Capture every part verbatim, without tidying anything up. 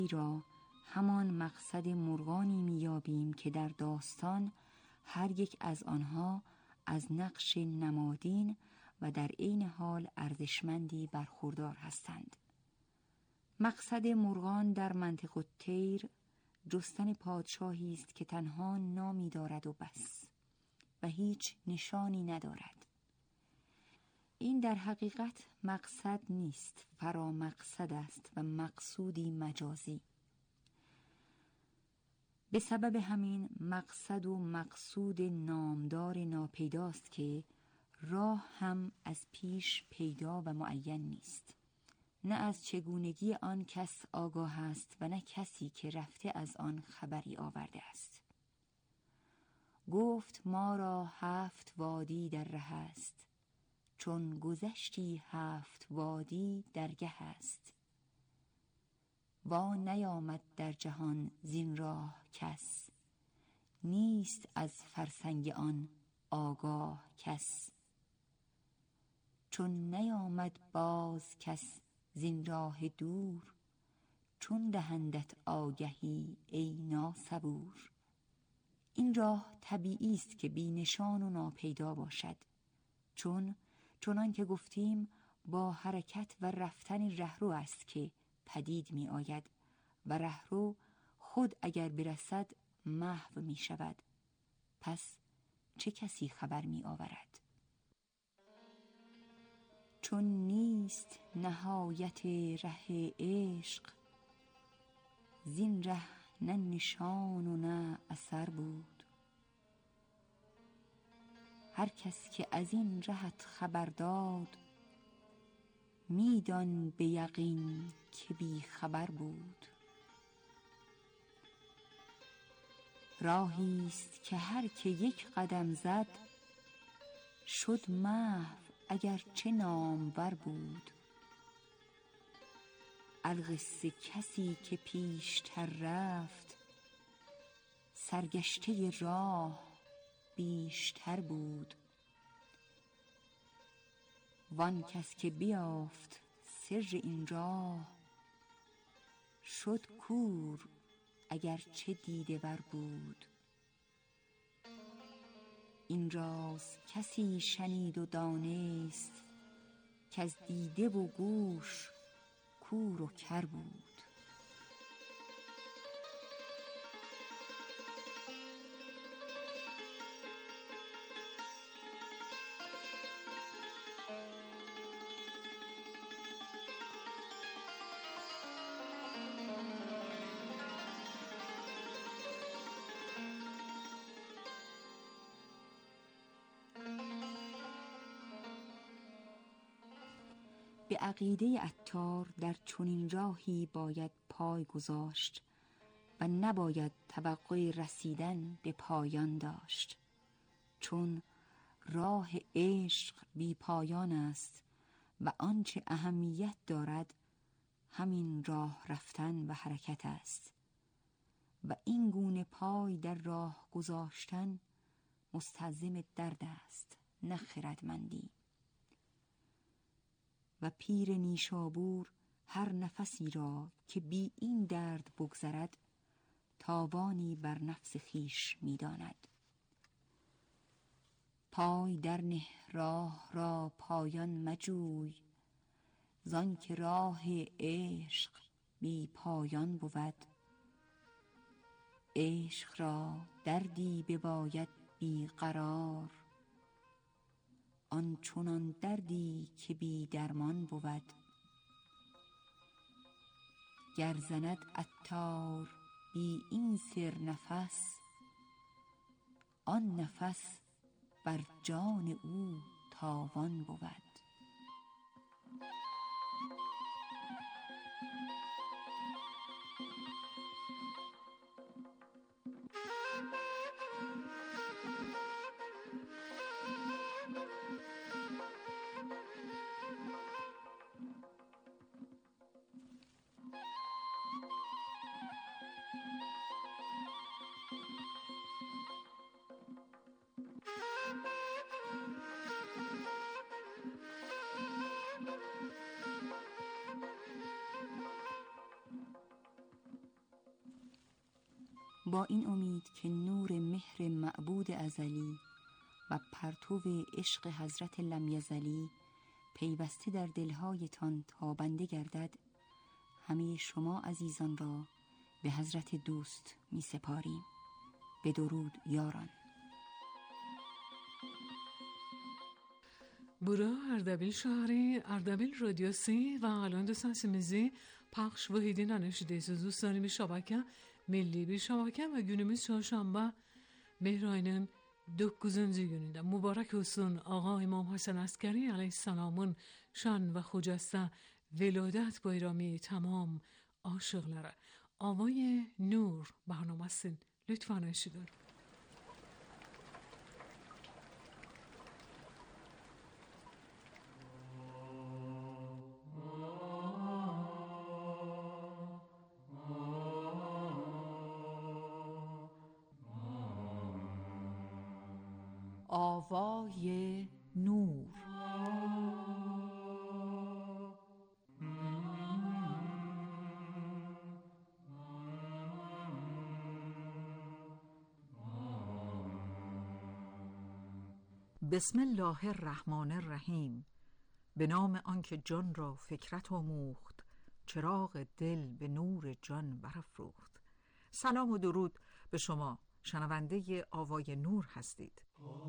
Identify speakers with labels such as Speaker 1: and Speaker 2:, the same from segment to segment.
Speaker 1: را همان مقصد مرغانی می‌یابیم که در داستان هر یک از آنها از نقش نمادین و در عین حال ارزشمندی برخوردار هستند. مقصد مرغان در منطق الطیر جستن پادشاهی است که تنها نامی دارد و بس و هیچ نشانی ندارد. این در حقیقت مقصد نیست، فرا مقصد است و مقصودی مجازی. به سبب همین مقصد و مقصود نامدار ناپیداست که راه هم از پیش پیدا و معین نیست. نه از چگونگی آن کس آگاه است و نه کسی که رفته از آن خبری آورده است. گفت ما را هفت وادی در ره است، چون گذشتی هفت وادی درگه است. وا نیامد در جهان زین راه کس، نیست از فرسنگ آن آگاه کس. چون نیامد باز کس زین راه دور، چون دهندت آگهی ای ناصبور. این راه طبیعی است که بی نشان و ناپیدا باشد، چون چنان که گفتیم با حرکت و رفتن رهرو است که پدید می آید و رهرو خود اگر برسد محو می شود. پس چه کسی خبر می آورد؟ چون نیست نهایت ره عشق، زین ره نه نشان و نه اثر بود. هر کس که از این رهت خبر داد، میدان به یقین که بی خبر بود. راهی است که هر که یک قدم زد، شد محو اگر چه نامور بود. القصه کسی که پیشتر رفت، سرگشته راه بیشتر بود. وان کس که بیافت سر این راه، شد کور اگر چه دیده ور بود. این راز کسی شنید و دانست، که از دیده و گوش کور و کر بود. به عقیده عطار در چنین راهی باید پای گذاشت و نباید توقع رسیدن به پایان داشت، چون راه عشق بی پایان است و آنچه اهمیت دارد همین راه رفتن و حرکت است و این گونه پای در راه گذاشتن مستلزم درد است نه خردمندی. و پیر نیشابور هر نفسی را که بی این درد بگذرد تاوانی بر نفس خیش می داند. پای در نه راه را پایان مجوی، زان که راه عشق بی پایان بود. عشق را دردی بباید بی قرار، آن چنان دردی که بی درمان بود. گر زند عطار بی این سر نفس، آن نفس بر جان او تاوان بود. با این امید که نور مهر معبود ازلی و پرتو عشق حضرت لم یزلی پیوسته در دلهایتان تابنده گردد، همه شما عزیزان را به حضرت دوست می سپاریم. به درود یاران.
Speaker 2: برا اردبیل شهری، اردبیل رادیو سی و الان سنسیمیزی پخش و هیدین انشده دوست داریم شبکه ملی bir şabake ve günümüz çarşamba Mehrayn'ın dokuzuncu gününde mübarek olsun Ağa İmam Hasan Askeri aleyhisselamın şan ve خجسته ولادت bayramı tamam aşıklara. آوای نور برنامه سن لطفاً اشیدون.
Speaker 3: آوای نور. بسم الله الرحمن الرحیم. به نام آنکه جان را فکرت آموخت، چراغ دل به نور جان برافروخت. سلام و درود به شما شنونده آوای نور هستید.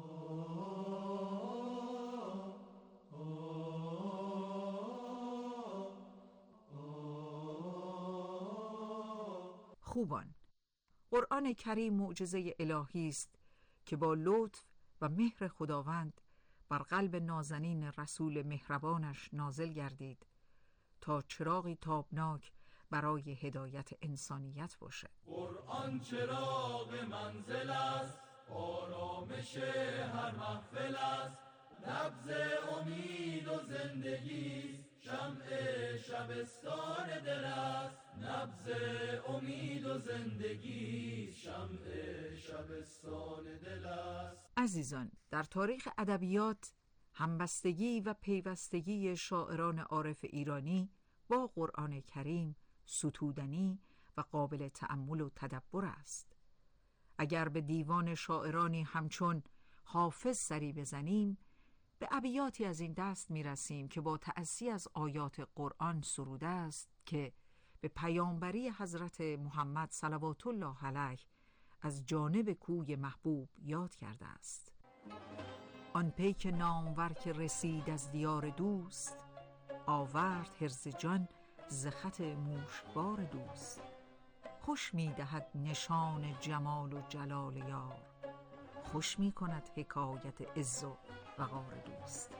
Speaker 3: خوبان، قرآن کریم معجزه الهی است که با لطف و مهر خداوند بر قلب نازنین رسول مهربانش نازل گردید تا چراغی تابناک برای هدایت انسانیت باشد.
Speaker 4: قرآن چراغ منزل است، آرامش هر محفل است، نبض امید و زندگی است، شمع شبستان دل است، نبض امید و زندگی است، شمع شبستان دل است.
Speaker 3: عزیزان، در تاریخ ادبیات همبستگی و پیوستگی شاعران عارف ایرانی با قرآن کریم ستودنی و قابل تأمل و تدبر است. اگر به دیوان شاعرانی همچون حافظ سری بزنیم، به ابیاتی از این دست می رسیم که با تأسی از آیات قرآن سروده است که به پیامبری حضرت محمد صلوات الله علیه از جانب کوی محبوب یاد کرده است. آن پیک نامور که رسید از دیار دوست، آورد حرز جان ز خط موشبار دوست. خوش می دهد نشان جمال و جلال یار، خوش می کند حکایت عز و وقار دوست.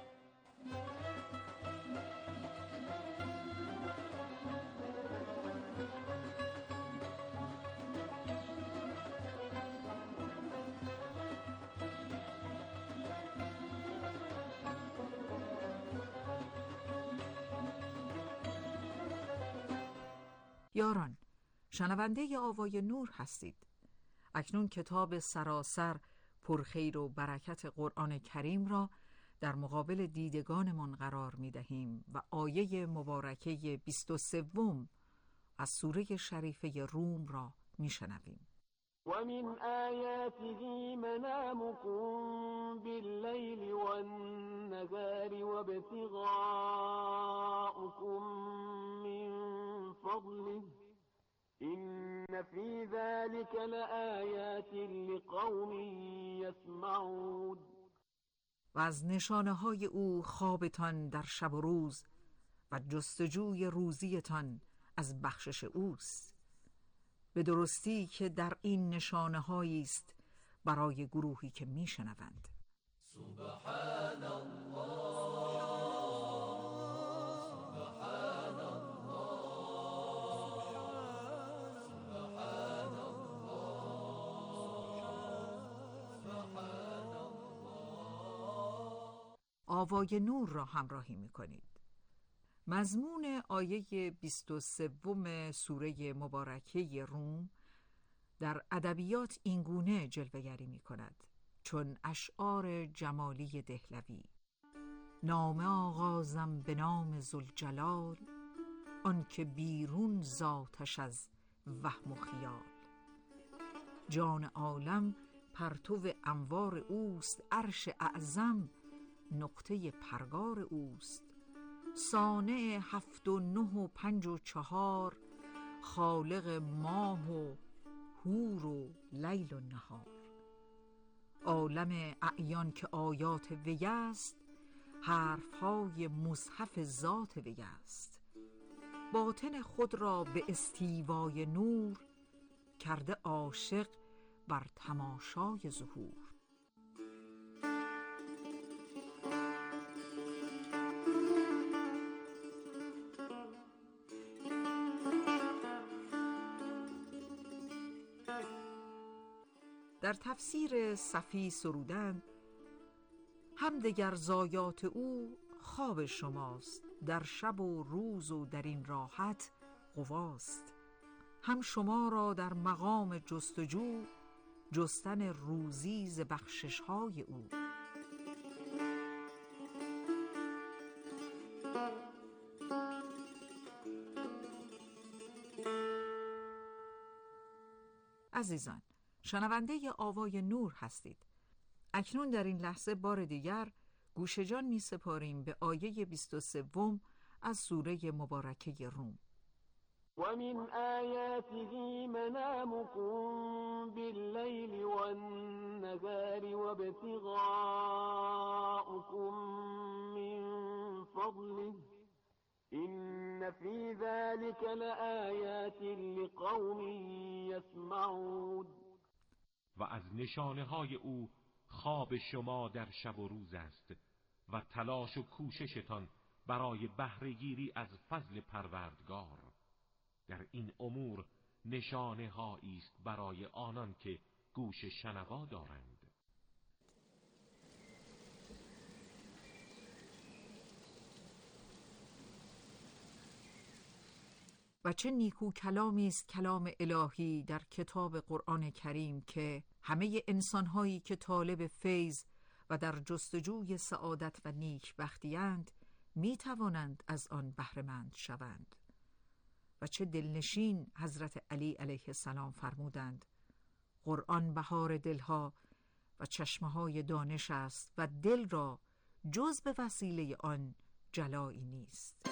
Speaker 3: یاران، شنونده آوای نور هستید. اکنون کتاب سراسر پرخیر و برکت قرآن کریم را در مقابل دیدگانمان قرار می دهیم و آیه مبارکه بیست و سوم از سوره شریفه روم را می شنویم.
Speaker 5: ومن آياته منامكم بالليل والنهار وابتغاؤكم من فضله إن في ذلك لآيات لقوم يسمعون.
Speaker 3: و از نشانه های او خوابتان در شب و روز و جستجوی روزیتان از بخشش اوست. به درستی که در این نشانه هایی است برای گروهی که می شنوند.
Speaker 4: سبحان الله، سبحان الله، سبحان الله، سبحان الله.
Speaker 3: آوای نور را همراهی می کنید. مضمون آیه بیست و سوم سوره مبارکه روم در ادبیات اینگونه جلوه‌گری می کند چون اشعار جمالی دهلوی: نامه آغازم به نام ذوالجلال، آن که بیرون ذاتش از وهم و خیال. جان عالم پرتو انوار اوست، عرش اعظم نقطه پرگار اوست. صانع هفت و نه و پنج و چهار، خالق ماه و هور و لیل و نهار. عالم اعیان که آیات وی است، حرفهای مصحف ذات وی است. باطن خود را به استیوای نور، کرده عاشق بر تماشای ظهور. در تفسیر صفی سرودند: هم دگر زایات او خواب شماست، در شب و روز و در این راحت قواست. هم شما را در مقام جستجو، جستن روزی ز بخشش‌های او. عزیزان، شنونده آوای نور هستید. اکنون در این لحظه بار دیگر گوش جان می سپاریم به آیه بیست و سه از سوره مبارکه روم.
Speaker 5: ومن آياته منامكم بالليل والنهار وابتغاؤكم من فضله إن في ذلك لآيات لقوم يسمعون.
Speaker 6: و از نشانه های او خواب شما در شب و روز است و تلاش و کوششتان برای بهره‌گیری از فضل پروردگار. در این امور نشانه هایی است برای آنان که گوش شنوا دارند.
Speaker 3: و چه نیکو کلامی است کلام الهی در کتاب قرآن کریم که همه انسان‌هایی که طالب فیض و در جستجوی سعادت و نیکبختی‌اند می توانند از آن بهره‌مند شوند. و چه دلنشین حضرت علی علیه السلام فرمودند: قرآن بهار دلها و چشمه‌های دانش است و دل را جز به وسیله آن جلایی نیست.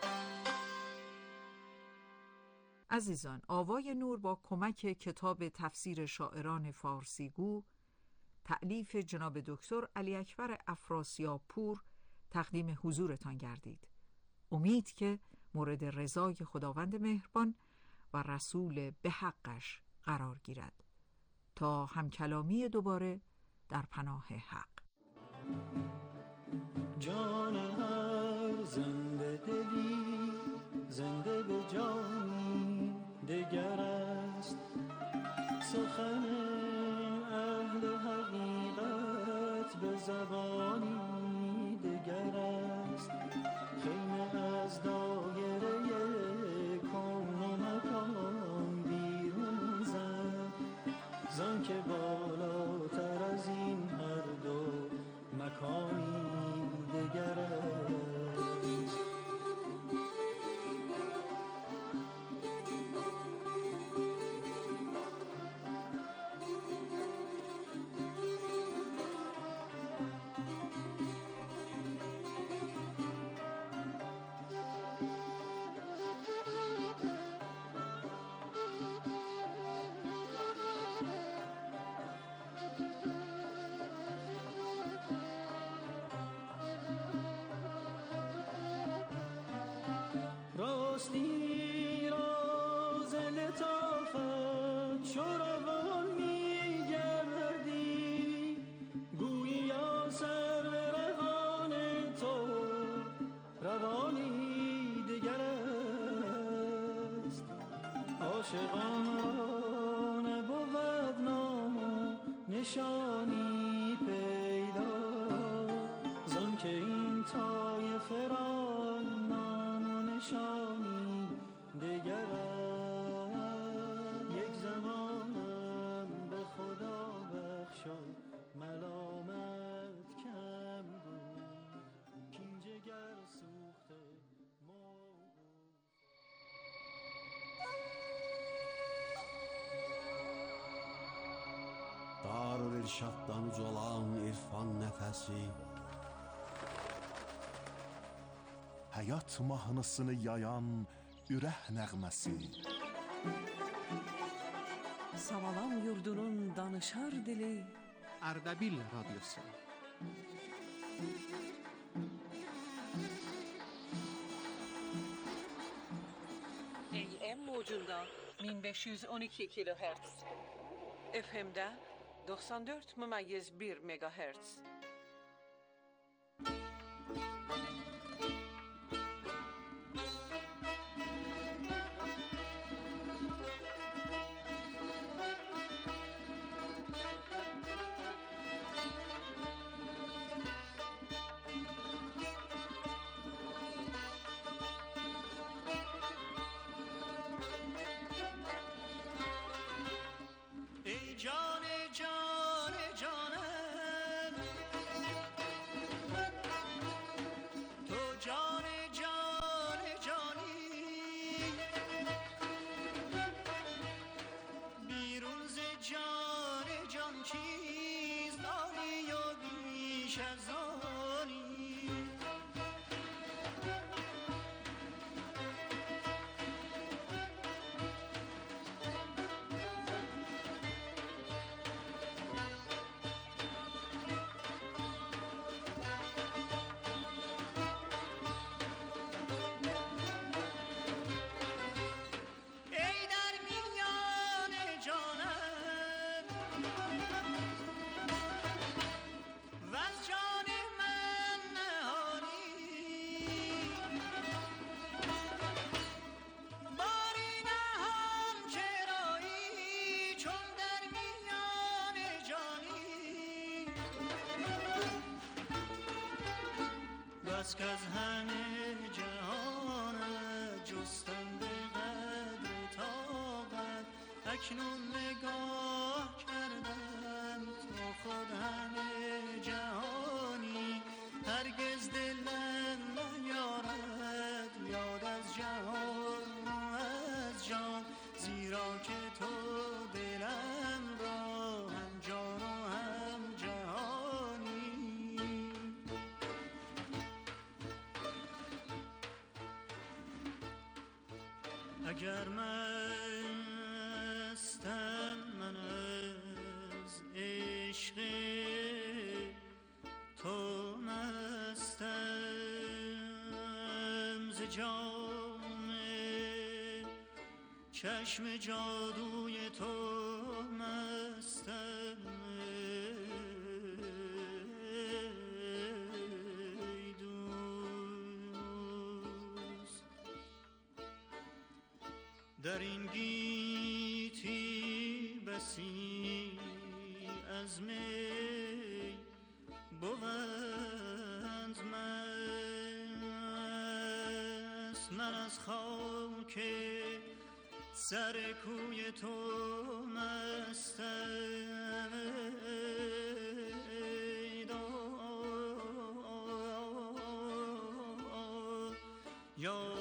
Speaker 3: عزیزان، آوای نور با کمک کتاب تفسیر شاعران فارسیگو تألیف جناب دکتر علی اکبر افراسیاب‌پور تقدیم حضورتان گردید. امید که مورد رضای خداوند مهربان و رسول به حقش قرار گیرد. تا همکلامی دوباره در پناه حق.
Speaker 4: جان هر زنده دلی زنده به جانی دگر است. سخن اهل حقیقت به زبانی دگر است. خیمه از دایره کون و مکان بیرون زد، زان که بالاتر از این هر دو مکانی دگر است. راستی راز لطافت چو روان می گردی، گوییا سر روان تو روانی دگر است. عاشقان را نبود نام و نشانی پیدا، زان که این طایفه را نشانی دگر است. یک زمانم به خدا بخشا ملامت کم بود، کین جگر سوخته Elşaddan ucalan irfan nəfəsi,
Speaker 7: həyat mahnısını yayan ürək nəğməsi,
Speaker 8: Savalan yurdunun danışar dili,
Speaker 9: Ərdəbil radyosu.
Speaker 8: A M موجunda bin beş yüz on iki kilohertz, F M'de doksan dört mümeyiz bir megahertz.
Speaker 4: بس که از همه جهان جستم به قدر طاقت، اکنون نگاه کردم تو خود همه جهانی، هرگز دلم نیارد یاد از جهان و از جان، زیرا که تو دلم را هم جان و هم جهانی. اگر مستم من از عشق تو، مستم ز جام چشم جادوی تو، مستم ای دوست. در این گیتی بسی از می بوند مست، من از خاک سر کوی تو مستم ای داد یا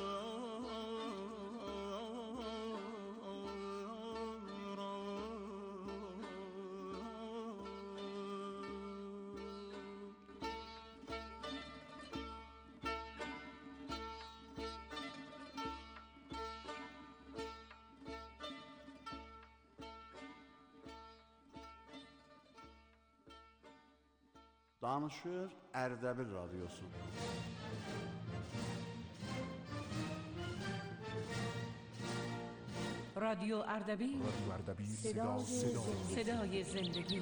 Speaker 10: Danışır Ərdəbil radyosu.
Speaker 8: رادیو اردبیل،
Speaker 7: رادیو اردبیل،
Speaker 8: صدای,
Speaker 7: صدا،
Speaker 8: صدای, صدای زندگی.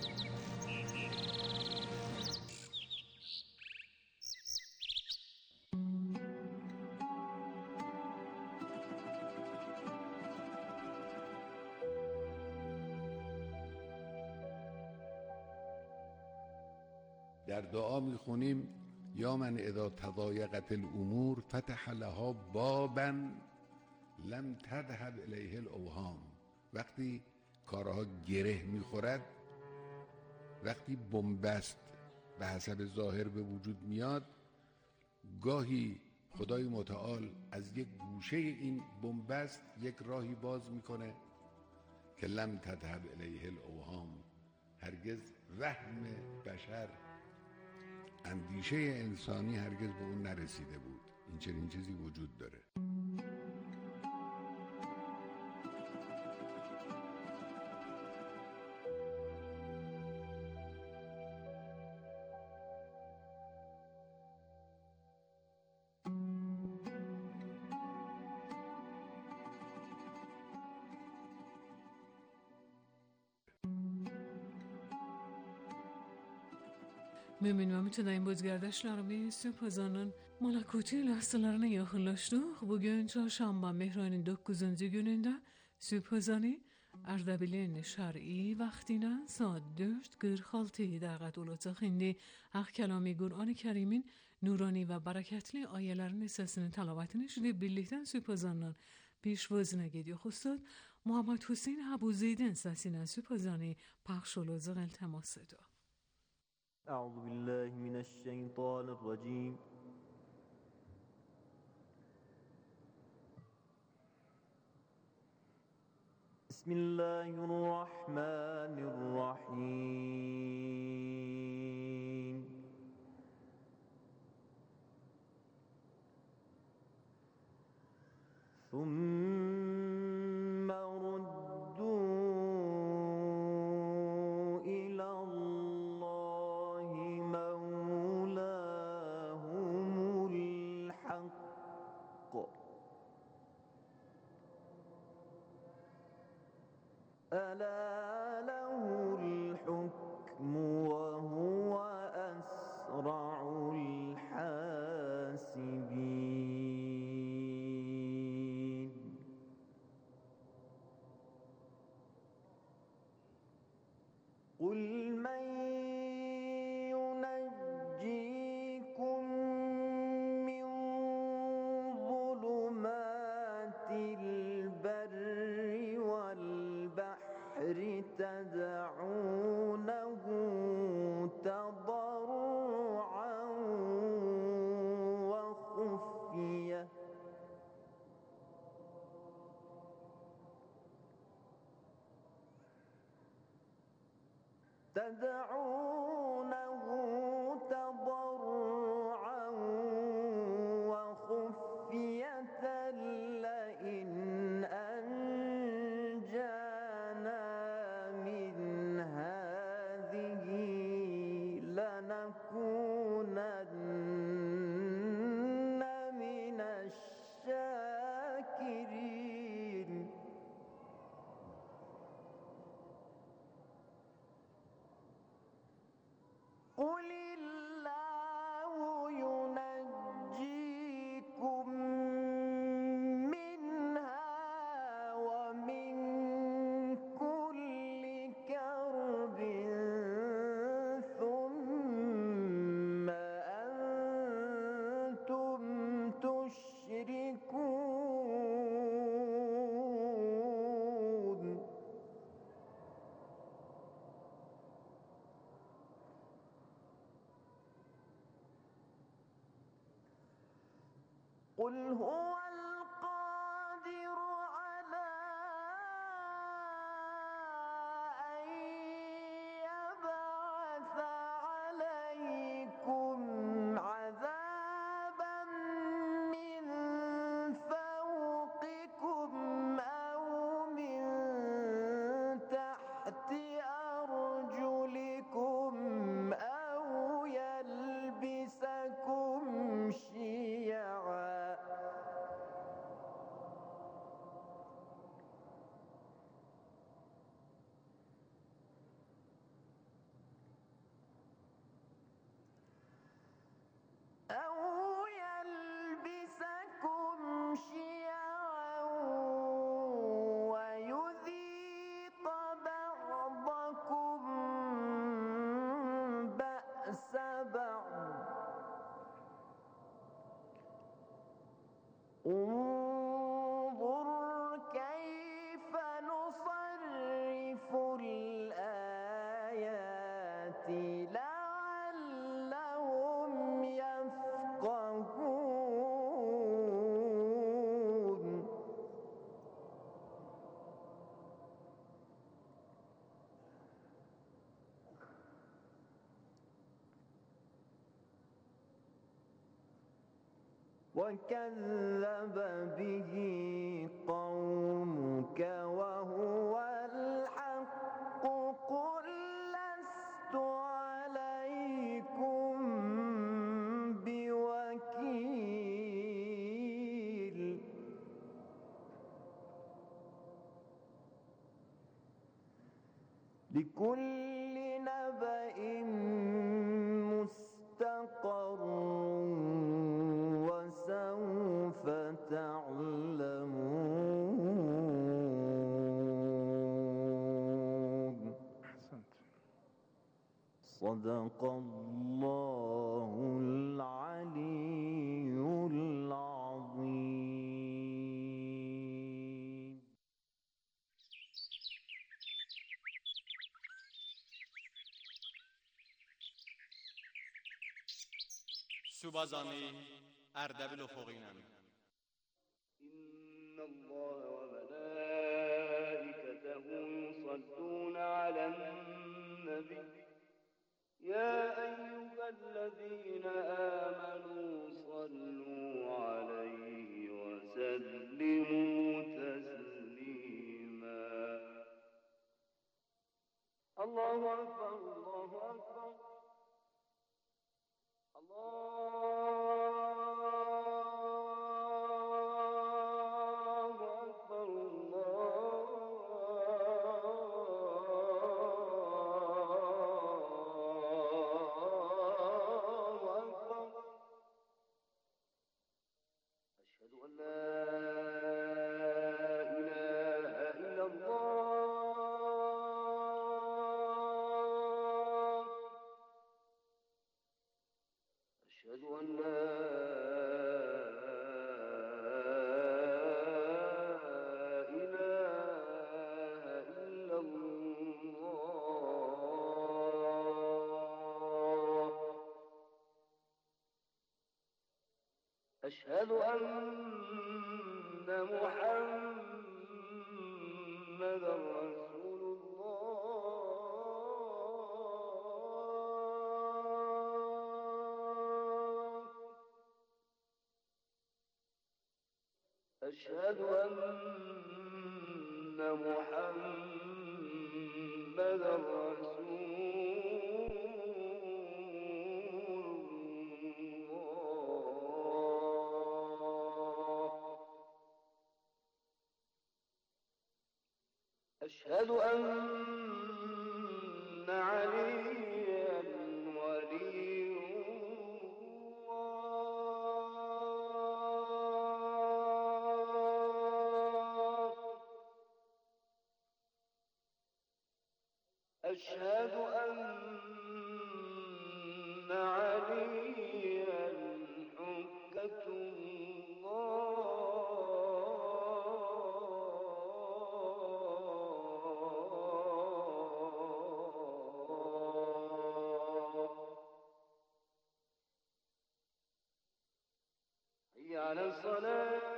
Speaker 11: در دعا میخونیم یا من اذا تضایقت الامور فتح لها بابا لم تذهب الیه الاوهام. وقتی کارها گره میخورد، وقتی بنبست به حسب ظاهر به وجود میاد، گاهی خدای متعال از یک گوشه این بنبست یک راهی باز میکنه که لم تذهب الیه الاوهام، هرگز وهم بشر، اندیشه انسانی هرگز به اون نرسیده بود. این چنین چیزی وجود داره.
Speaker 2: Mümin Mütedeyim bozgardashlarimiz Pazar'ın Malakuti lahzalarını yakınlaştık. Bugün çarşamba Mehran'ın dokuzuncu gününde Sübhazani Ardabil'in şer'i vaxtina saat dört kırk altı دقیقه olacaq. İndi Haq Kalami Kur'an-ı Kerim'in nurani ve bereketli ayelerin esasını talavatını şiddet birlikten Sübhazan'ın پیشوازی gidiyor. Ustad Muhammed Hüseyin Habuzeyden sesine Sübhazani paylaş olacaq iltimas ediyor.
Speaker 4: أعوذ بالله من الشيطان الرجيم بسم الله الرحمن الرحيم ثم ردوا إلى الله مولاهم الحق ألا له الحكم وهو أسرع الحاسبين قل من ينجيكم من ظلمات البر والبحر تدعونه تضرعا وخفية تدعونه تضرعا وخفية لئن أنجانا من هذه لنكونن من الشاكرين قل الله ينجيكم منها ومن كل كرب ثم أنتم تشركون قل هو القادر على أن يبعث عليكم عذابا من فوقكم أو من تحت أرجلكم أو يلبسكم شيعا
Speaker 12: وكذب به قومك وهو الحق قل لست عليكم بوكيل لكل نبأ مستقر وسوف تعلمون.
Speaker 9: أحسنت.
Speaker 12: صدق الله العلي العظيم.
Speaker 9: سوبازانی اردبیل افقینم.
Speaker 5: إن الله وملائكته يصلون على النبي يا أيها الذين آمنوا صلوا عليه وسلموا تسليما. الله أكبر الله أكبر الله أكبر الله أكبر. أشهد أن لا إله إلا الله. أشهد أن لا إله إلا الله. أشهد أن محمدا رسول الله. أشهد أن محمدا رسول الله. أشهد أن عليا ولي الله. أشهد أن عليا حجة الله. حي على الصلاة.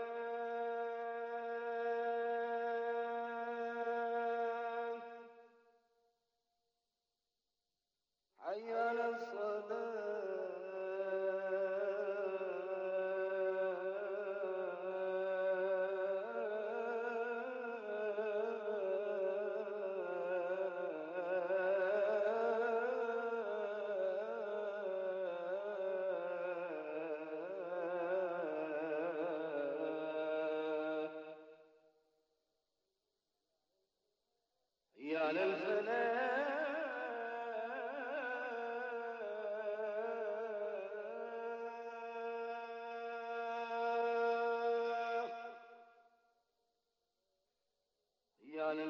Speaker 5: حي على حي على الفلاح. حي على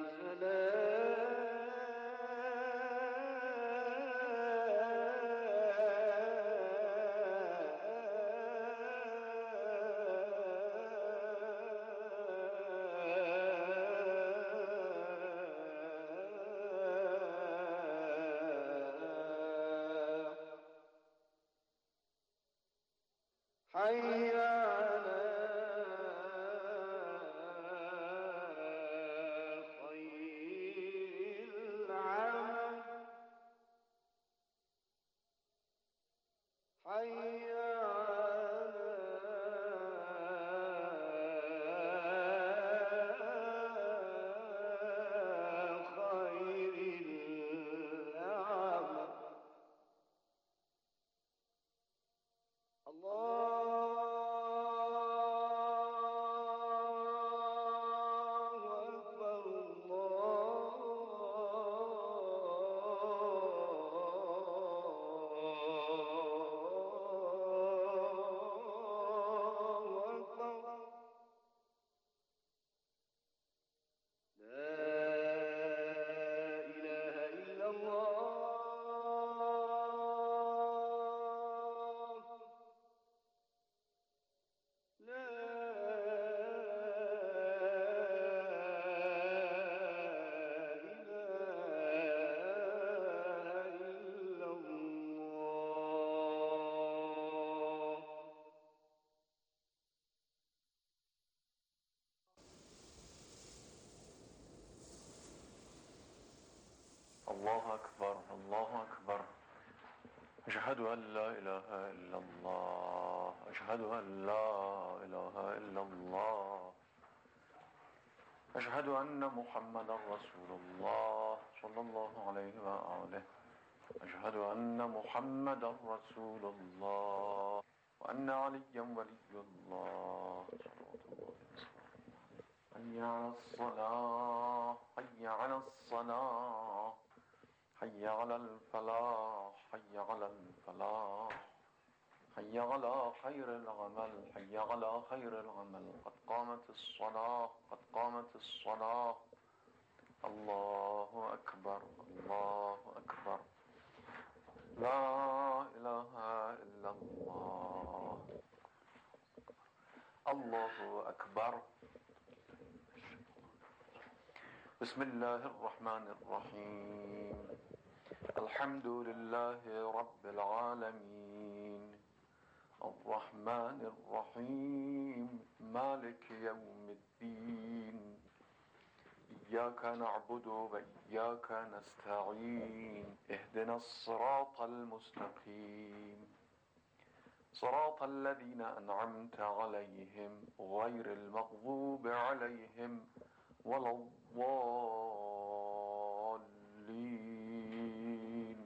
Speaker 13: الله أكبر الله أكبر أشهد أن لا إله إلا الله أشهد أن لا إله إلا الله أشهد أن محمد رسول الله صلى الله عليه وآله أشهد أن محمد رسول الله وأن عليا ولي الله حي على الصلاة حي على الصلاة حي على الفلاح حي على الفلاح حي على خير العمل حي على خير العمل قد قامت الصلاة قد قامت الصلاة الله أكبر الله أكبر لا إله إلا الله الله أكبر بسم الله الرحمن الرحيم الحمد لله رب العالمين الرحمن الرحيم مالك يوم الدين إياك نعبد وإياك نستعين اهدنا الصراط المستقيم صراط الذين أنعمت عليهم غير المغضوب عليهم ولا الضالين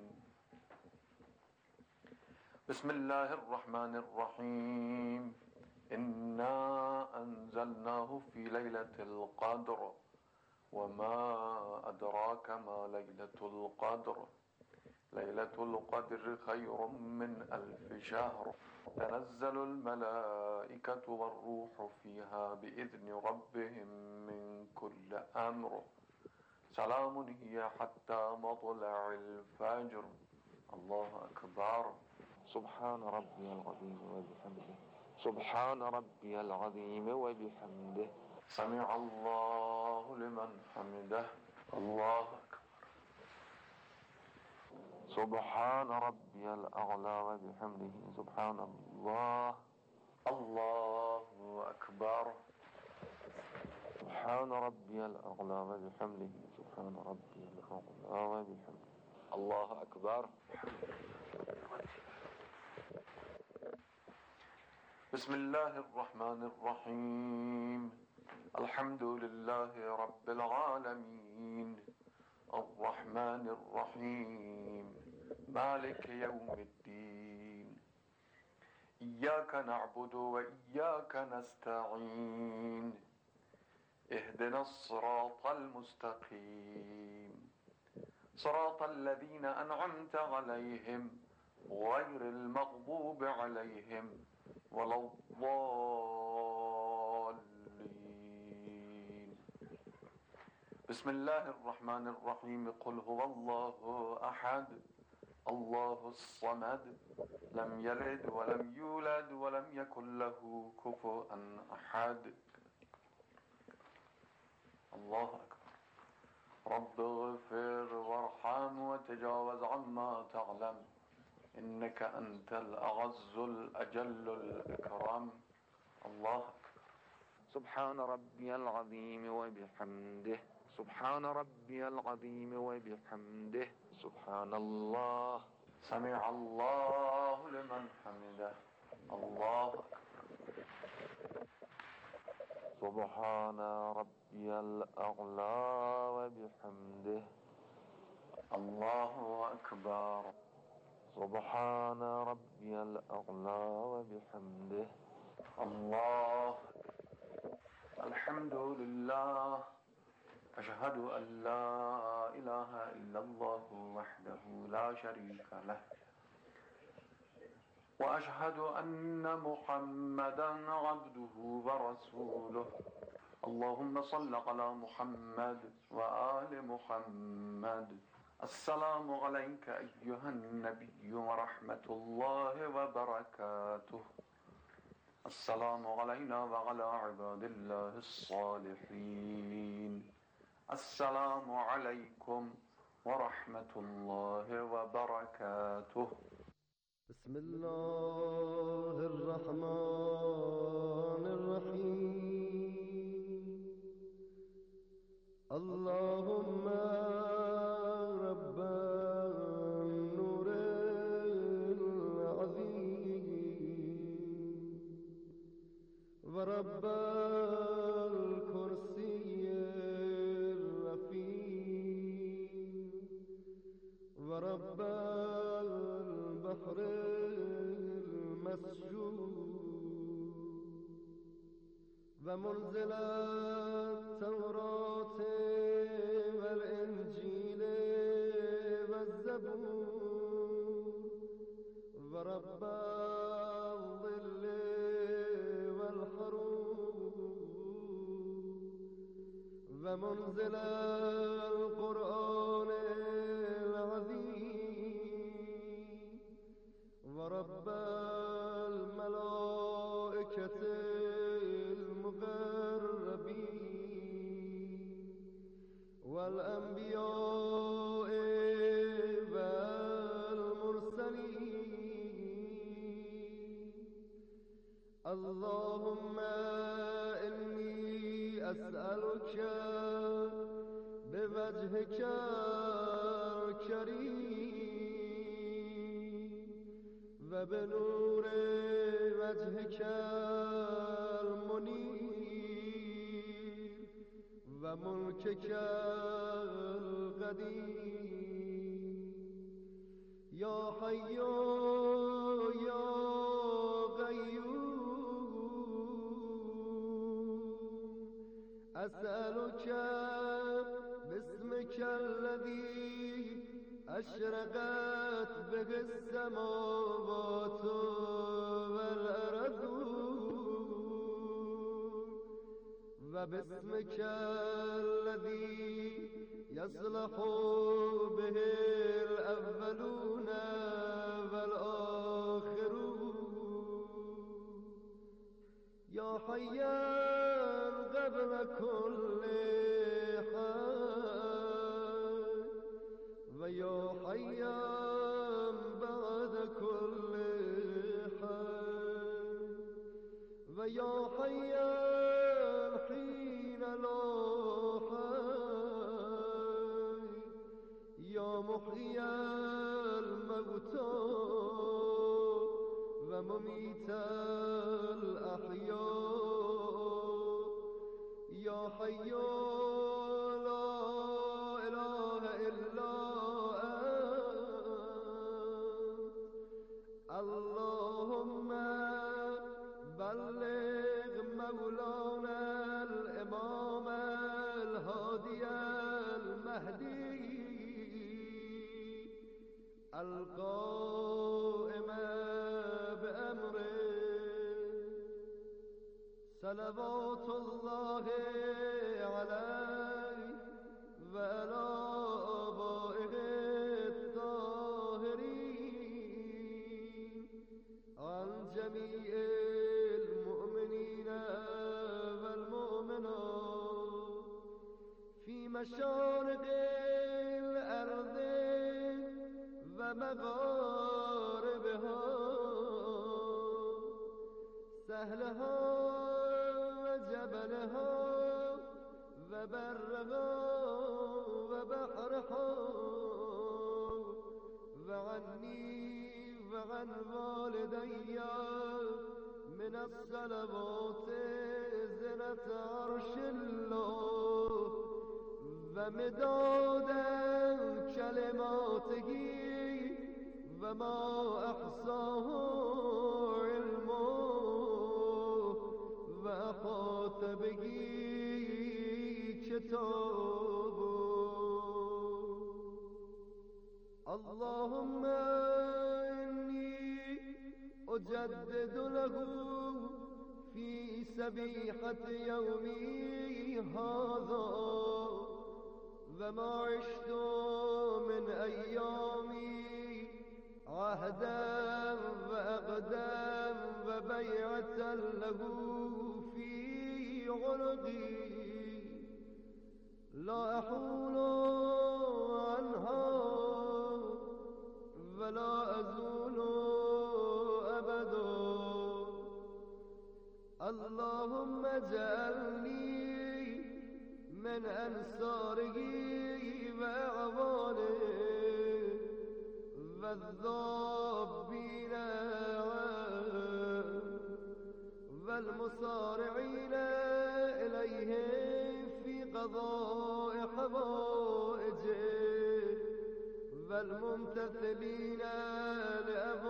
Speaker 13: بسم الله الرحمن الرحيم إنا أنزلناه في ليلة القدر وما أدراك ما ليلة القدر ليلة القدر خير من ألف شهر تنزل الملائكة والروح فيها بإذن ربهم من كل أمر سلام هي حتى مطلع الفجر الله أكبر سبحان ربي العظيم وبحمده سبحان ربي العظيم وبحمده سمع الله لمن حمده الله أكبر سبحان ربي الأعلى وبحمده سبحان الله الله أكبر سبحان ربي الأعلى وبحمده سبحان ربي الأعلى وبحمده الله أكبر بسم الله الرحمن الرحيم الحمد لله رب العالمين الرحمن الرحيم مالك يوم الدين إياك نعبد وإياك نستعين اهدنا الصراط المستقيم صراط الذين أنعمت عليهم غير المغضوب عليهم ولا الضالين بسم الله الرحمن الرحيم قل هو الله أحد الله الصمد لم يلد ولم يولد ولم يكن له كفوا أحد الله أكبر رب اغفر وارحم وتجاوز عما تعلم إنك أنت الأعز الأجل الأكرم الله أكبر سبحان ربي العظيم وبحمده سبحان ربي العظيم وبحمده سبحان الله سمع الله لمن حمده الله أكبر سبحان ربي الأعلى وبحمده الله أكبر سبحان ربي الأعلى وبحمده الله الحمد لله أشهد أن لا إله إلا الله وحده لا شريك له وأشهد أن محمدا عبده ورسوله اللهم صل على محمد وآل محمد السلام عليك أيها النبي ورحمة الله وبركاته السلام علينا وعلى عباد الله الصالحين السلام عليكم ورحمة الله وبركاته
Speaker 12: بسم الله الرحمن الرحيم اللهم رب و منزل التوراة والانجیل والزبور و رب الظل والحرور و منزل القرآن العظیم و رب الملائکة المقربین والانبیاء والمرسلین. اللهم انی اسألك بوجهك الكريم وبنور وجهك المنير وملكك القديم يا حي يا قيوم أسألك باسمك الذي أشرقت به السماوات والأرض وباسمك الذي يصلح به الأولون والآخرون يا حيا قبل كل حي ويا حيا بعد كل حي ويا حيا حين لا حي يا محيي الموتى ومميت الأحياء يا حي لا إله إلا أنت. اللهم بلغ مولانا الإمام الهادي المهدي القائم بأمره صلوات الله عليه وعلى آبائه الطاهرين عن جميع المؤمنين والمؤمنات في مشارق الأرض ومغاربها سهلها وجبلها وبرها وبحرها وعني وعن والدي من الصلوات زنة عرش الله ومداد كلماته وما أحصاه علمه وأحاط به كتابه. اللهم إني أجدد له في سبيحة يومي هذا وما عشت من أيامي عهدا وأقدا وبيعة له في عنقي لا أحول عنها ولا أزول أبدا. اللهم اجعلني من أنصاره وأعوانه والذابين والمصارعين إليه في قضاء حوائجه والممتثلين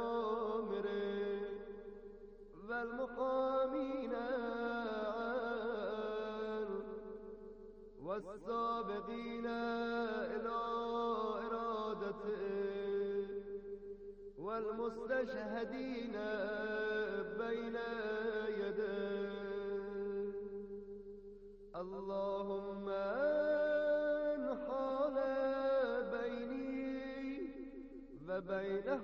Speaker 12: لأوامره والمحامين والسابقين إلى إرادته والمستشهدين بين يديه اللهم انحال بيني وبينه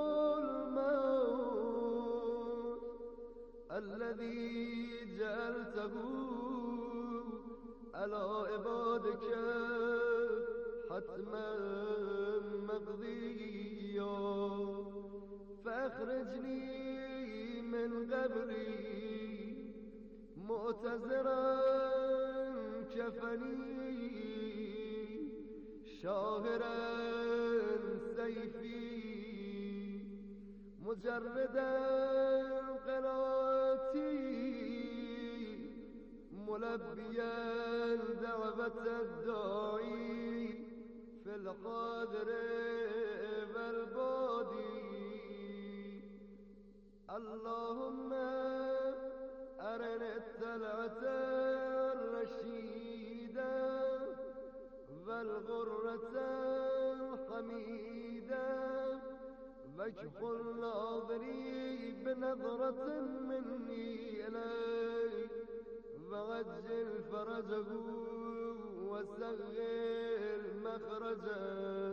Speaker 12: الموت الذي جعلته على عبادك حتما مقضيا فاخرجني من قبري معتذرا كفني شاهرا سيفي مجردا قناتي ملبيا دعوة الداعي في الحاضر والبادي اللهم أرنا الطلعة الرشيدة والغرة الحميدة واكحل ناظري بنظرة مني إليك وعجل فرجه وسهل مخرجه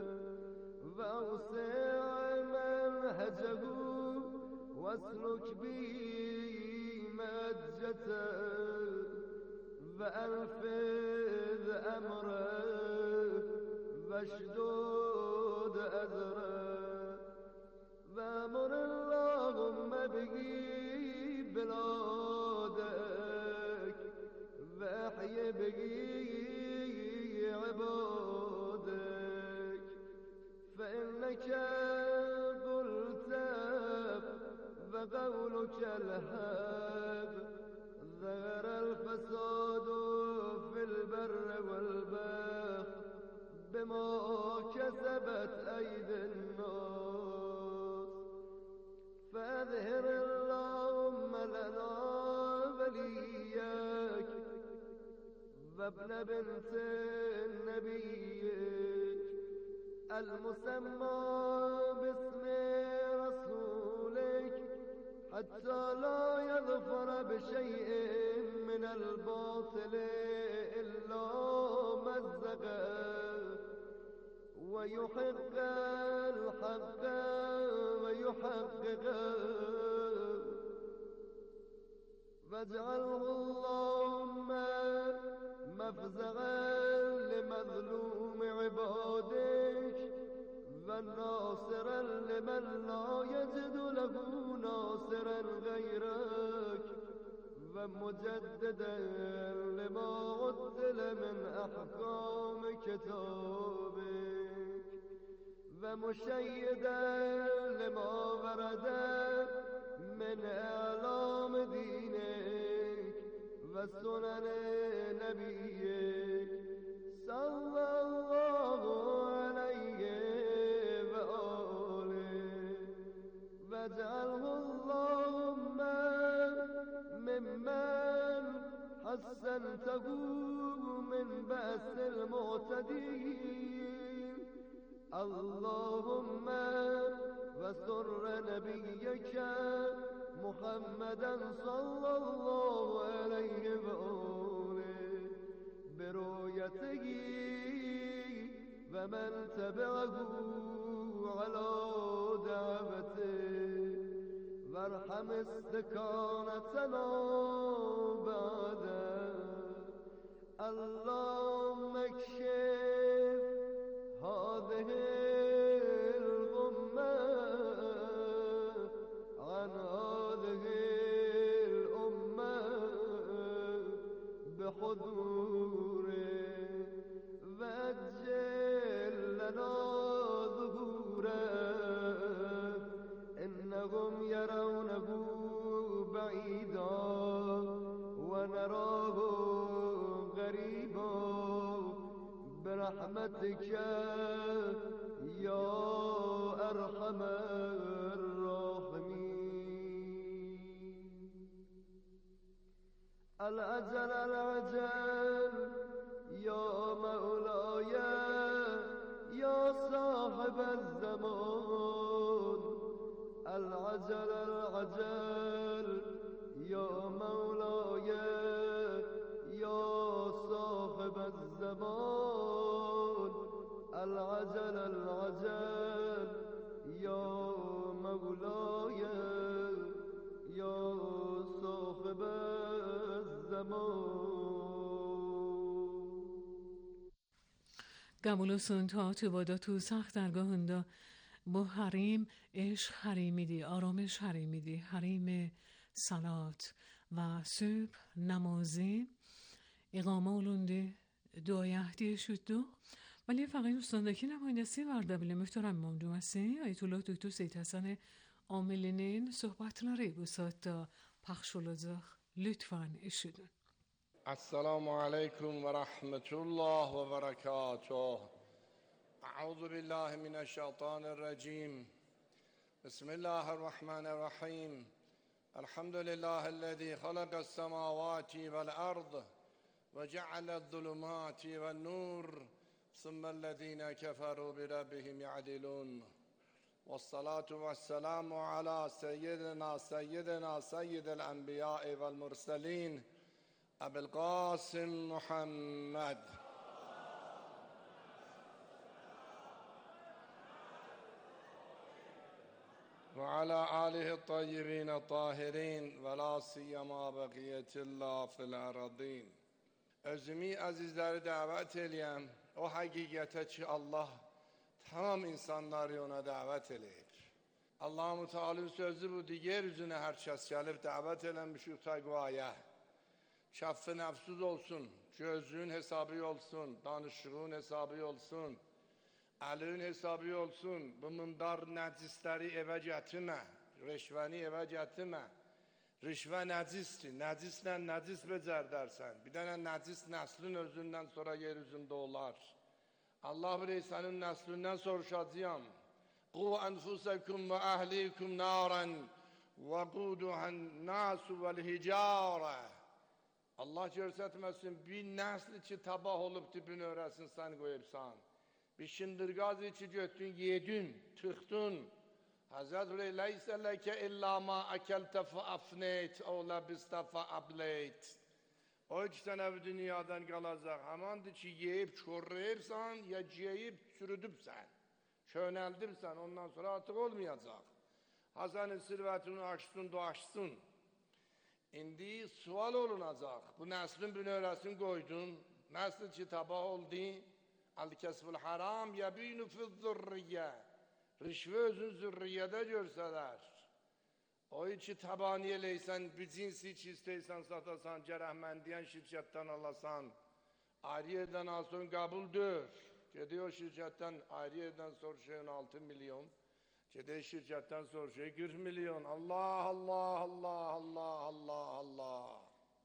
Speaker 12: وأوسع منهجه واسلك به مجته وأنفذ أمره واشدود أزره وأمر اللهم به بلادك وأحي به عبادك فإنك قلت وقولك الحق ظهر الفساد في البر والبحر بما كسبت أيدي الناس فأظهر اللهم لنا وليك وابن بنت نبيك المسمى باسم رسولك حتى لا يظفر بشيء من الباطل إلا مزقه ويحق الحق ويحققه واجعله اللهم مفزعا لمظلوم عبادك والناصرا لمن لا يجد له ناصرا غيرك ومجددا لما عدل من أحكام كتابك ومشيدا لما ورد من إعلام دينك وسنن نبيك صلى الله عليه وآله واجعله اللهم ممن حسنته من بأس المعتدين اللهم وسر نبيك محمدا صلى الله عليه وآله برؤيته ومن تبعه على دعوته وارحم استكانتنا بعده اللهم اكشف هذه الغمة عن هذه الأمة بحضوره وأجل لنا ظهوره إنهم يرونه بعيدا ونراه قريبا برحمتك يا أرحم الراحمين الأجل الأجل یا مولای یا صاحب الزمان العجل العجل یا مولای یا صاحب الزمان العجل العجل یا مولای یا صاحب الزمان.
Speaker 2: گمولوسون تا تو بادا تو سخت درگاهنده با حریم عشق حریمیدی آرامش حریمیدی حریم صلات و صبح نمازی اقامه اولونده دعای اهدیه شد دو ولی فقط استاندکی نمایندسی وردبیل محترم ممدوم هستی آیت الله دکتر سید حسن عاملینین صحبت لره بسات تا پخش ولازخ لطفاً اشدون.
Speaker 14: السلام عليكم ورحمة الله وبركاته. أعوذ بالله من الشيطان الرجيم. بسم الله الرحمن الرحيم. الحمد لله الذي خلق السماوات والأرض وجعل الظلمات والنور ثم الذين كفروا بربهم يعدلون والصلاة والسلام على سيدنا سيدنا سيد الأنبياء والمرسلين أبي القاسم محمد وعلى آله الطيبين الطاهرين ولا سيما بقية الله في الأرضين. Özümü azizleri davet eləyəm. O həqiqətə ki Allah tamam insanları ona davet eləyir. Allah-u Teala'nın sözü budur. Yeryüzüne her kəs gəlib davet eləmişik təqvaya. Şəff-i nəfsüz olsun, gözlüğün hesabı olsun, danışığın hesabı olsun, əlin hesabı olsun, bu mındar nəcisləri evə gətirmə, reşvəni evə gətirmə. Rişvə nəcisdir, nəcislə nəcis becərdərsən. Bir dənə nəcis nəslin özündən sonra yer üzündə olar. Allah bilir sənin nəslindən soruşacağım. Qu ənfusəkum və əhlikum naran və quduhən nasu vəl-hicarə. Allah görsətməsin, bir nəsli ki tabah olub dibini öyrəsin, sən qoyubsan. Bir şındırqazı ki götdün, yedin, tıxdın. Həzrət leysə ləkə illə ma əkəltə fəafneyt, o ləbistə fəableyt. O iki sənə bu dünyadan qalacaq. Hamandır ki, yeyib çorlayırsan, ya yeyib çürüdübsən, könəldibsən, ondan sonra artıq olmayacaq. Hasanın sirvətini açsın, doğaçsın. İndi sual olunacaq. Bu nəslin bünörəsini qoydun, nəsl ki tabah oldu, əl-kəsbül haram, yəbinu fil-zürriyyə. Rişvə özün zürriyyədə görsələr. O iki tabani eləysən, bir cinsi ki istəysən satasan, gərəhməndiyən şirkətdən alasan, ayrı yerdən alsan qəbuldur. Gediyor şirkətdən, ayrı yerdən soruşayın altı milyon. Gediyor şirkətdən soruşayın qırx milyon. Allah, Allah, Allah, Allah, Allah, Allah.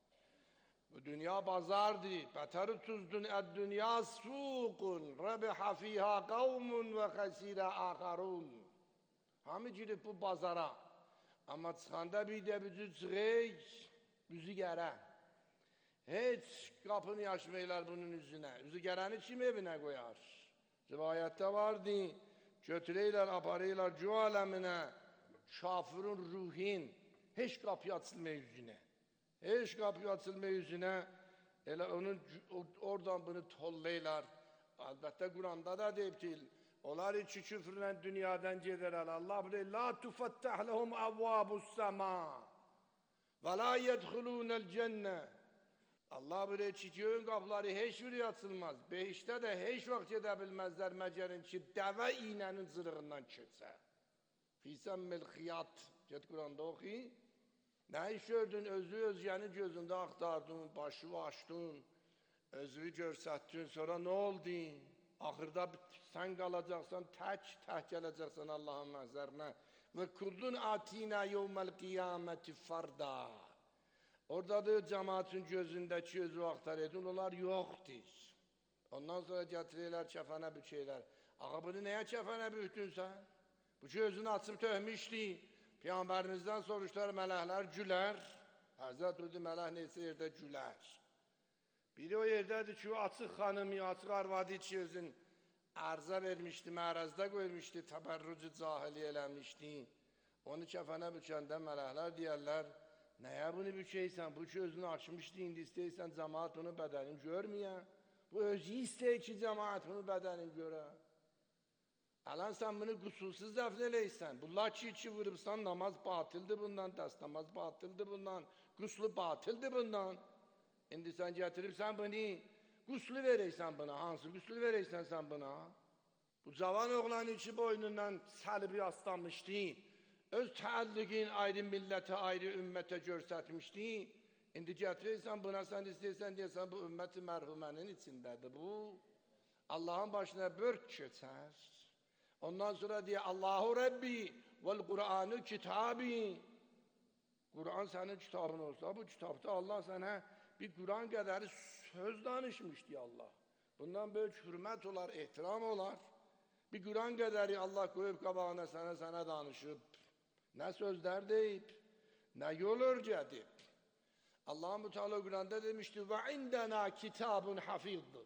Speaker 14: Bu dünya bazardır. Bətəri tuzdun əd-dünya suqun. Rəbihə fiyhə qavmun və xəsirə axarun. Hamı girib bu bazara. Amma çıxanda bir də büzü çıxıyıq, üzü gərə. Heç qapını yaşmayırlar bunun üzünə. Üzü gərəni kim evinə qoyar? Rivayətdə vardı, götürəyirlər, aparıyırlar cu aləminə, kafirin ruhin, heç qapı açılmıyor yüzünə. Heç qapı açılmıyor yüzünə, elə onun oradan bunu tollayırlar. Əlbəttə Quranda da deyib ki, onlar iki küfrlə dünyadan gedərlər. Allah bilir, la tufəttəh ləhum əvvabus səma və la yədxulunəl cənnə. Allah bilir ki, göyün qapıları heç biri açılmaz. Behişdə də heç vaxt gedə bilməzlər məgərin ki, dəvə iynənin zırığından keçsə. Fisəmmil xiyat, get Quranda oxu. Nə iş gördün, özü özgəni gözündə axtardın, başı açdın, özünü görsətdin, sonra nə oldu? Axırda sən qalacaqsan, tək, tək gələcəksən Allahın nəzərinə. Və kullun atinə yevməl qiyaməti farda. Orada da cəmaatın gözündəki özü axtar edin, onlar yoxdur. Ondan sonra gətirirlər, kəfənə bükəylər. Ağa, bunu nəyə kəfənə büktün sən? Bu ki, özünü açıb töhmüşdü. Peyğəmbərimizdən soruşlar, mələklər gülər. Həzrət Rüdü mələk neysə yerdə gülər. Biri o yerdədir ki, o açıq xanımı, açıq arvadı ki, özün arza vermişdi, mərazda qoymuşdu, təbərrucu cahili eləmişdi. Onu kəfənə bükəndə mələklər deyərlər, nəyə bunu bükəysən? Bu ki, özünü açmışdı, indi istəyirsən cəmaat bunu bədənin görməyən. Bu özü istəyir ki, cəmaat bunu bədənin görə. Alan sən bunu qusulsuz dəfn eləysən. Bunlar ki, iki vurubsan, namaz batildir bundan, dəst namaz batildir bundan, quslu batildir bundan. İndi sən gətiribsən bunu, quslu verəysən buna. Hansı quslu verəysən sən buna? Bu cavan oğlan iki boynundan səlbi aslanmışdı. Öz təəlliqin ayrı millətə, ayrı ümmətə görsətmişdi. İndi gətirəysən buna, sən istəyirsən deyəsən, bu ümməti mərhumənin içindədir bu. Allahın başına börk keçər. Ondan sonra deyə, Allahu Rabbi vel Kur'anu kitabi. Kur'an sənin kitabın olsa, bu kitabda Allah sənə bir Kur'an qədəri söz danışmış deyə Allah. Bundan böyük hürmət olar, ehtiram olar. Bir Kur'an qədəri Allah qoyub qabağına sənə, sənə danışıb. Nə sözlər deyib, nə yol örgədib. Allah-u Teala Kur'an'da demişti, və indənə kitabun hafizdir.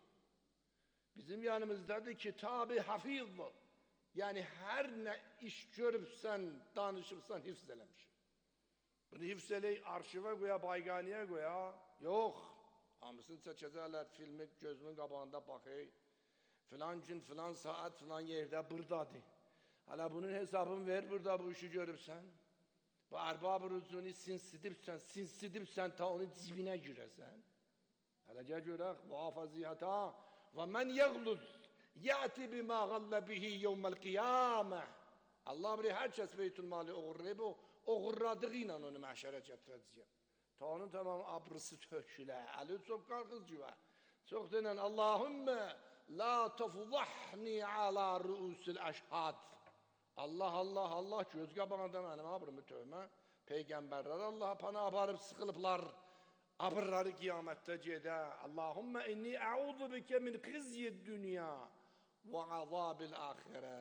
Speaker 14: Bizim yanımızdadır kitab-ı hafizdir. Yani her ne iş görüpsen, danışıpsan hifz eləmişim. Bunu hifz eləyik, arşiva qoya, bayganiyə qoya, yox. Hamısını çəkəcəklər, filmi gözünün qabağında baxay. Filan gün, filan saat, filan yerdə buradadır. Hala bunun hesabını ver burada bu işi görüpsən. Bu ərbab-ı rüzuni sinsidibsən, sinsidibsən ta onun cibinə girəsən. Hala gəl görək, muhafaziyata və mən yəqlud yəti bimə qallə bihi yevməl qiyamə. Allah bilir, hər kəs beytül mali oğurlayıb, o oğurladığı ilə onu məhşərə gətirəcəyəm. Ta onun tamam abrısı tökülə, əli çox qalqız cüvə. Çox denən, Allahümmə la tafudahni ala rüusil əşhad. Allah, Allah, Allah göz qabağında mənim abrımı tövmə. Peyğəmbərlər Allah'a pana aparıb sıxılıblar. Abırları qiyamətdə gedə. Allahümmə inni əudu bikə min xizyid dünya və azabil axirə.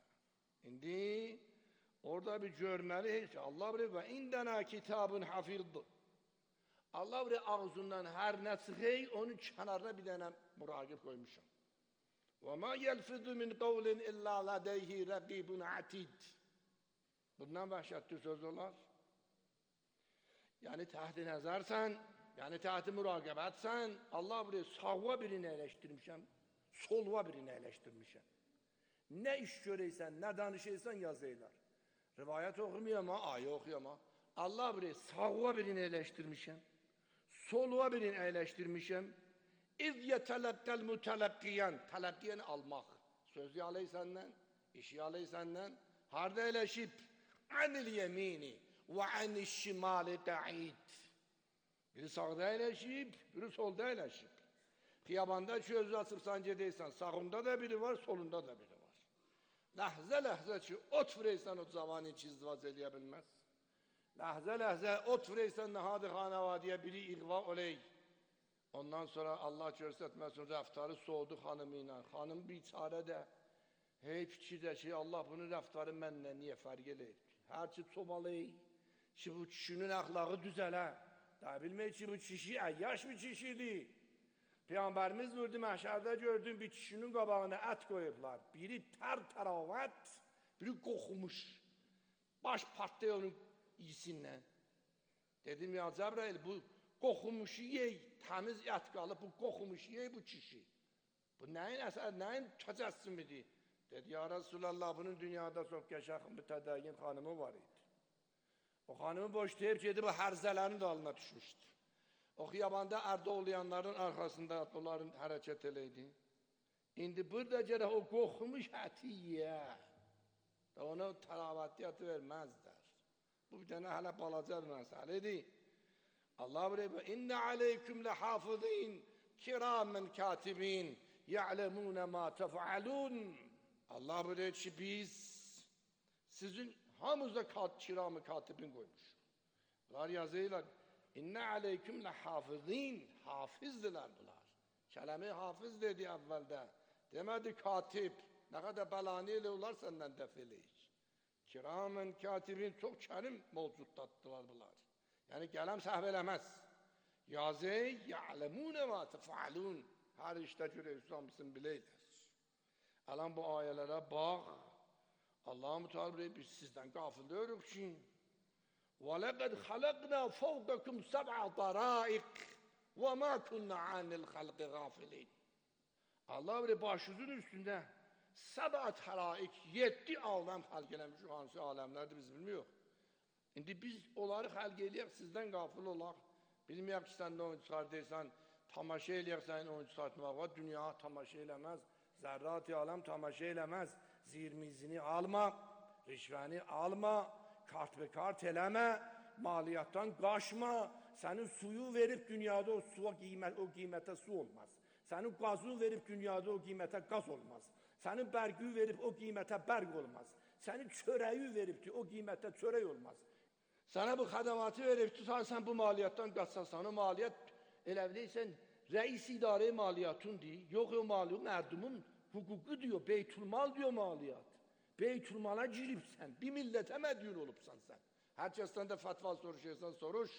Speaker 14: İndi orada bir görməli ki, Allah bilir və indənə kitabın hafizdir. Allah bilir ağzından hər nə çıxey, onun kənarına bir dənə muraqib qoymuşam. Və mə yəlfidu min qavlin illa ladeyhi rəqibun atid. Bundan vəhşətli söz olar. Yəni təhti nəzərsən, yəni təhti muraqəbətsən, Allah bilir sağva birini əyləşdirmişəm, solva birini əyləşdirmişəm. Nə iş görəysən, nə danışaysan yazaylar. Rivayət oxumayama, ayə oxuyama. Allah bilir sağva birini əyləşdirmişəm, solva birini əyləşdirmişəm. İz yetələqqəl mütələqqiyən, tələqqiyəni almaq. Sözü alay səndən, işi alay səndən, harda əyləşib? Anil yemini və anil şimali qəid. Biri sağda əyləşib, biri solda əyləşib. Xiyabanda ki, özü açıbsan gedəysən, sağında da biri var, solunda da biri var. Ləhzə-ləhzə ki, ot vureysən o cavanı ki, izdivac eləyə bilməz. Ləhzə-ləhzə ot vureysən nəhadı xanavadiyə biri iqva oley. Ondan sonra Allah göstərməsin, rəftarı soğudu xanımı ilə. Xanım biçarə də, hey fikir də ki, Allah bunun rəftarı mənlə niyə fərq eləyib? Hər ki, çomalıyıq ki, bu kişinin əxlağı düzələ. Daha bilmək ki, bu kişi əyyaş bir kişidir. Peyğəmbərimiz vurdu, məhşərdə gördüm, bir kişinin qabağına ət qoyublar. Biri tər təravət, biri qoxumuş. Baş partlayır onun iyisindən. Dedim, ya Cəbrayil, bu qoxumuşu yey, təmiz ət qalıb, bu qoxumuşu yey bu kişi. Bu nəyin əsər, nəyin təcəssümidir? Dedi, ya Rasulallah, bunun dünyada çox qəşəx mütədəyin xanımı var idi. O xanımı boşlayıb gedib, o hərzələrin dalına düşmüşdü. O xiyabanda ərdə olayanların arxasında onların hərəkət eləydi. İndi burada gərək o qoxumuş əti yiyə. Ona təravətiyyatı verməzlər. Bu bir dənə hələ balaca bir məsələdir. Allah bilir, inne aleyküm lehafizin kiramen katibin ya'lemune ma tef'alun. Allah bilir ki biz sizin hamınıza kiramı katibin koymuş. Bunlar yazıyorlar. İnne aleyküm lehafizin, hafizdiler bunlar. Kelime hafiz dedi evvelde. Demedi katip. Ne kadar belanı ile ular senden defileyik. Kiramen katibin çok kerim mevcuttattılar bunlar. Yani gələm səhv eləməz. yazı ya'lemune ma tef'alun. Her işte görüyorsun bileyler. Alan bu ayelere bak. Allah-u Teala biz sizden gafil değiliz ki. وَلَقَدْ خَلَقْنَا فَوْقَكُمْ سَبْعَ طَرَائِقٍ وَمَا كُنَّا عَنِ الْخَلْقِ غَافِلِينَ. Allah böyle başınızın üstünde sabah taraik, yedi alem halk eləmiş, o hansı alemlerdir biz bilmiyoruz. Şimdi biz onları halk eləyək, sizden gafil olaq. Bilməyək ki, sən də onu çıxardıysan, tamaşa eləyək sənin onu çıxartmaq var. Dünya tamaşa eləməz, zərrat-i aləm tamaşa eləməz. Zirmizini alma, rişvəni alma, kart ve kart eləmə, maliyattan qaşma. Sənin suyu verib dünyada o suya qiymət, o qiymətə su olmaz. Sənin qazı verib dünyada o qiymətə qaz olmaz. Sənin bərgü verib o qiymətə bərg olmaz. Sənin çörəyi veribdi o qiymətə çörək olmaz. Sənə bu xədamatı verib tutarsan bu maliyyatdan qaçsan, o maliyyət elə bilirsən, rəis idarə maliyyatındır. Yox o maliyyat mərdumun hukuku diyor, beytülmal diyor maliyyat. Beytülmala giribsən, bir millətə mədyun olubsan sən. Hər kəsdən də fətva soruşursan, soruş.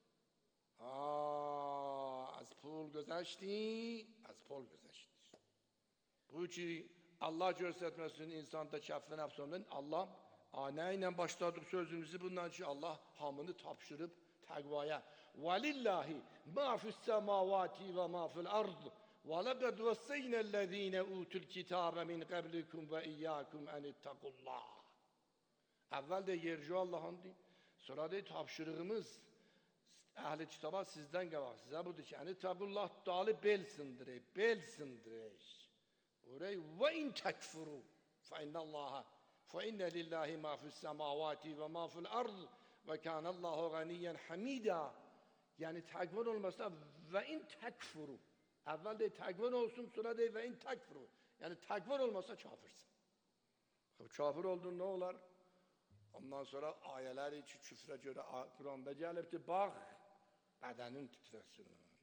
Speaker 14: Aa, az pul gözəşdi, az pul gözəşdi. Bu ki, Allah göstərməsin insanda kəffə nəfsəndən, Allah anə ilə başladık sözümüzü bundan ki, Allah hamını tapşırıb təqvaya. وَلِلَّهِ مَا فِي السَّمَاوَاتِ وَمَا فِي الْأَرْضِ وَلَقَدْ وَصَّيْنَا الَّذ۪ينَ اُوتُوا الْكِتَابَ مِنْ قَبْلِكُمْ وَاِيَّاكُمْ اَنِ اتَّقُوا اللّٰهِ. Evvel de yerci Allah'ın değil. Sonra da tapşırığımız ehli kitaba sizden gavak. Size bu diyor ki eni takullah dalı bel sındırı, bel sındırı. Orayı ve in tekfuru fe innallaha fe inne lillahi ma fis semavati ve ma fil ard ve kanallahu ganiyen hamida. Yani takvir olmasa ve in tekfuru. Evvel de takvir olsun, sonra da ve in tekfuru. Yani takvir olmasa kafirsin. Kafir oldun ne olur? Ondan sonra ayeler içi küfre göre Kur'an'da gelipti. Bak, bedenin titresin.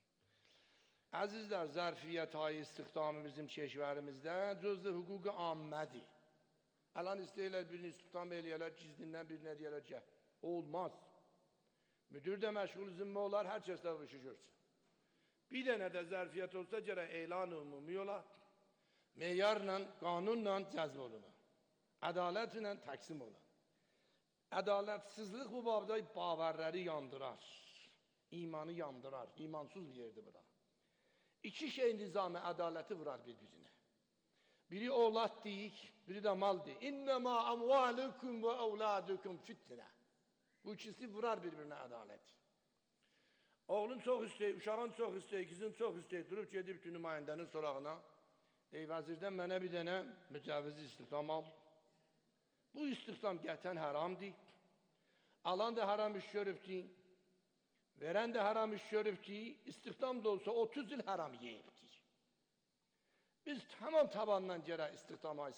Speaker 14: Azizler, zərfiyyət ayı istihdamı bizim keşverimizdə cüzdü hukuku ammədi. Alan istəyirlər birini istihdam eləyərlər, gizlindən birinə deyərlər ki, olmaz. Müdür də məşğul zimmi olar, hər kəs də bu işi görsün. Bir dənə də zərfiyyət olsa gərək elan ümumi olar. Meyarla, qanunla cəzb olunur. Ədalətlə təqsim olunur. Ədalətsizlik bu babda bağırları yandırar. İmanı yandırar. İmansız bir yerdir bura. İki şey nizamı ədaleti vurar bir-birine. Biri oğlat deyik, biri de mal deyik. İnnemâ amvâlukum ve evlâdukum fitne. Bu ikisi vurar birbirine adalet. Oğlun çok isteyip, uşağın çok isteyip, kızın çok isteyip, durup gedib ki nümayəndənin sorağına, ey vəzirdən mənə bir dənə mücəvizi istihdam al. Bu istihdam gətən haramdır. Alan da haram iş görübdür. Veren de haram iş görübdür. İstihdam da olsa otuz yıl haram yiyibdir. Biz tamam tabandan gərək istihdama